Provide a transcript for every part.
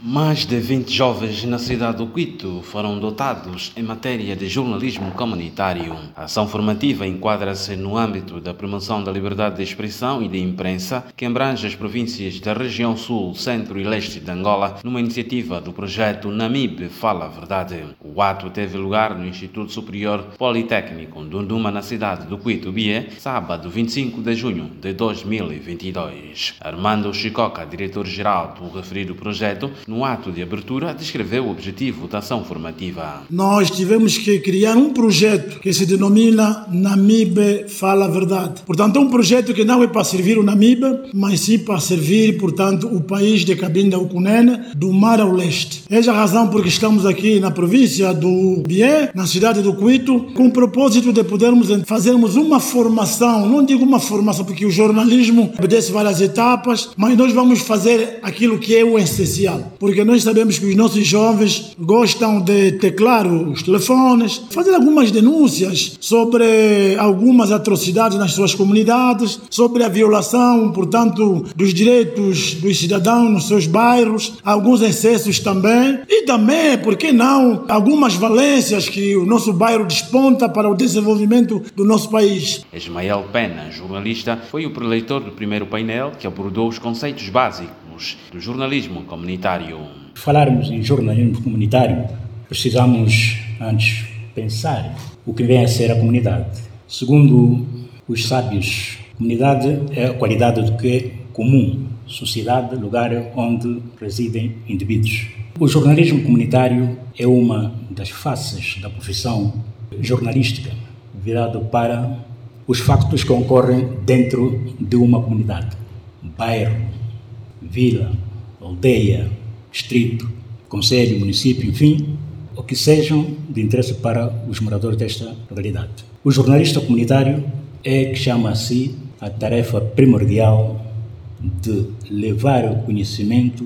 Mais de 20 jovens na cidade do Quito foram dotados em matéria de jornalismo comunitário. A ação formativa enquadra-se no âmbito da promoção da liberdade de expressão e de imprensa, que abrange as províncias da região sul, centro e leste de Angola, numa iniciativa do projeto NAMIB Fala a Verdade. O ato teve lugar no Instituto Superior Politécnico Dunduma, na cidade do Quito, Bié, sábado 25 de junho de 2022. Armando Chicoca, diretor-geral do referido projeto, no ato de abertura, descreveu o objetivo da ação formativa. Nós tivemos que criar um projeto que se denomina NAMIB Fala a Verdade. Portanto, é um projeto que não é para servir o NAMIB, mas sim para servir, portanto, o país de Cabinda Ucunene, do mar ao leste. Essa é a razão porque estamos aqui na província do Bié, na cidade do Quito, com o propósito de podermos fazermos uma formação, não digo uma formação porque o jornalismo obedece várias etapas, mas nós vamos fazer aquilo que é o essencial. Porque nós sabemos que os nossos jovens gostam de teclar os telefones, fazer algumas denúncias sobre algumas atrocidades nas suas comunidades, sobre a violação, portanto, dos direitos dos cidadãos nos seus bairros, alguns excessos também, e também, por que não, algumas valências que o nosso bairro desponta para o desenvolvimento do nosso país. Ismael Pena, jornalista, foi o preleitor do primeiro painel que abordou os conceitos básicos do jornalismo comunitário. Falarmos em jornalismo comunitário, precisamos antes pensar o que vem a ser a comunidade. Segundo os sábios, comunidade é a qualidade do que é comum, sociedade, lugar onde residem indivíduos. O jornalismo comunitário é uma das faces da profissão jornalística, virado para os factos que ocorrem dentro de uma comunidade, bairro, vila, aldeia, distrito, concelho, município, enfim, o que sejam de interesse para os moradores desta localidade. O jornalista comunitário é que chama a si a tarefa primordial de levar o conhecimento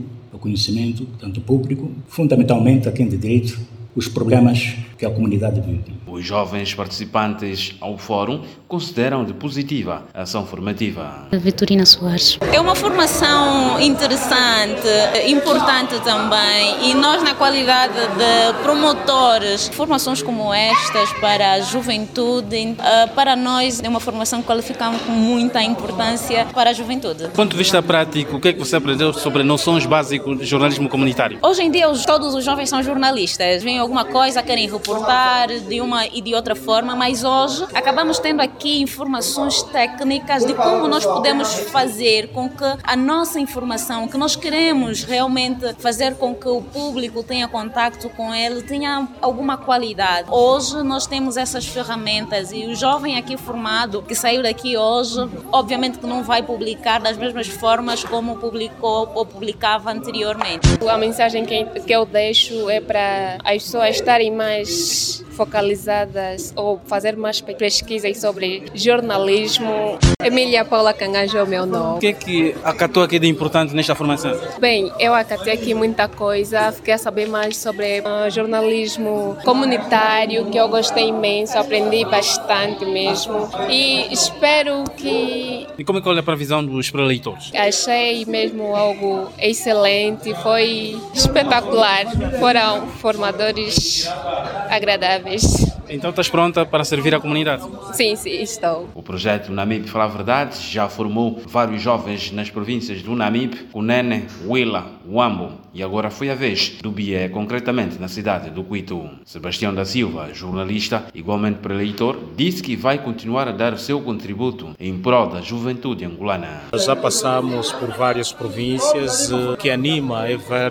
tanto público, fundamentalmente a quem de direito, os problemas que a comunidade vive. Os jovens participantes ao fórum consideram de positiva a ação formativa. Vitorina Soares. É uma formação interessante, importante também, e nós, na qualidade de promotores, formações como estas para a juventude, para nós é uma formação que qualificamos com muita importância para a juventude. Do ponto de vista prático, o que é que você aprendeu sobre noções básicas de jornalismo comunitário? Hoje em dia todos os jovens são jornalistas, vêm alguma coisa, querem reportar de uma e de outra forma, mas hoje acabamos tendo aqui informações técnicas de como nós podemos fazer com que a nossa informação, que nós queremos realmente fazer com que o público tenha contato com ele, tenha alguma qualidade. Hoje nós temos essas ferramentas e o jovem aqui formado, que saiu daqui hoje, obviamente que não vai publicar das mesmas formas como publicou ou publicava anteriormente. A mensagem que eu deixo é para as pessoas estarem mais focalizadas ou fazer mais pesquisas sobre jornalismo. Emília Paula Cangajo é o meu nome. O que é que acatou aqui de importante nesta formação? Bem, eu acatei aqui muita coisa, fiquei a saber mais sobre jornalismo comunitário, que eu gostei imenso, aprendi bastante mesmo e espero que... E como é que olha para a visão dos preleitores? Achei mesmo algo excelente, foi espetacular, foram formadores agradáveis. Então estás pronta para servir a comunidade? Sim, estou. O projeto NAMIB Fala a Verdade já formou vários jovens nas províncias do NAMIB, Cunene, Huila, Huambo e agora foi a vez do Bié, concretamente na cidade do Quito. Sebastião da Silva, jornalista, igualmente preleitor, disse que vai continuar a dar o seu contributo em prol da juventude angolana. Já passamos por várias províncias, o que anima é ver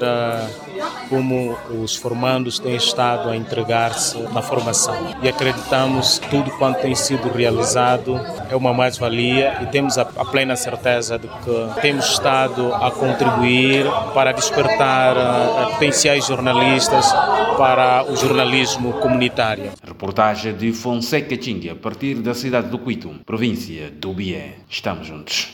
como os formandos têm estado a entregar-se na formação. E acreditamos que tudo quanto tem sido realizado é uma mais-valia e temos a plena certeza de que temos estado a contribuir para despertar potenciais jornalistas para o jornalismo comunitário. Reportagem de Fonseca Chingue, a partir da cidade do Quito, província do Bié. Estamos juntos.